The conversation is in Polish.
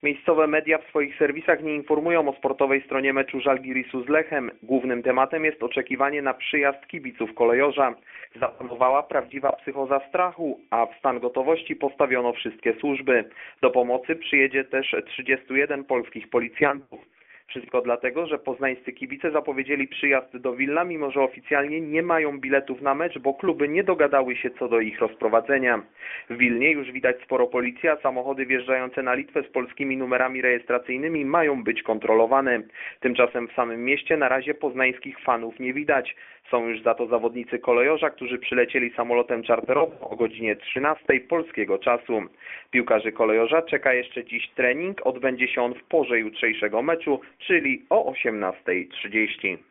Miejscowe media w swoich serwisach nie informują o sportowej stronie meczu Żalgirisu z Lechem. Głównym tematem jest oczekiwanie na przyjazd kibiców Kolejorza. Zapanowała prawdziwa psychoza strachu, a w stan gotowości postawiono wszystkie służby. Do pomocy przyjedzie też 31 polskich policjantów. Wszystko dlatego, że poznańscy kibice zapowiedzieli przyjazd do Wilna, mimo że oficjalnie nie mają biletów na mecz, bo kluby nie dogadały się co do ich rozprowadzenia. W Wilnie już widać sporo policji, a samochody wjeżdżające na Litwę z polskimi numerami rejestracyjnymi mają być kontrolowane. Tymczasem w samym mieście na razie poznańskich fanów nie widać. Są już za to zawodnicy Kolejorza, którzy przylecieli samolotem czarterowym o godzinie 13 polskiego czasu. Piłkarzy Kolejorza czeka jeszcze dziś trening, odbędzie się on w porze jutrzejszego meczu, czyli o 18:30.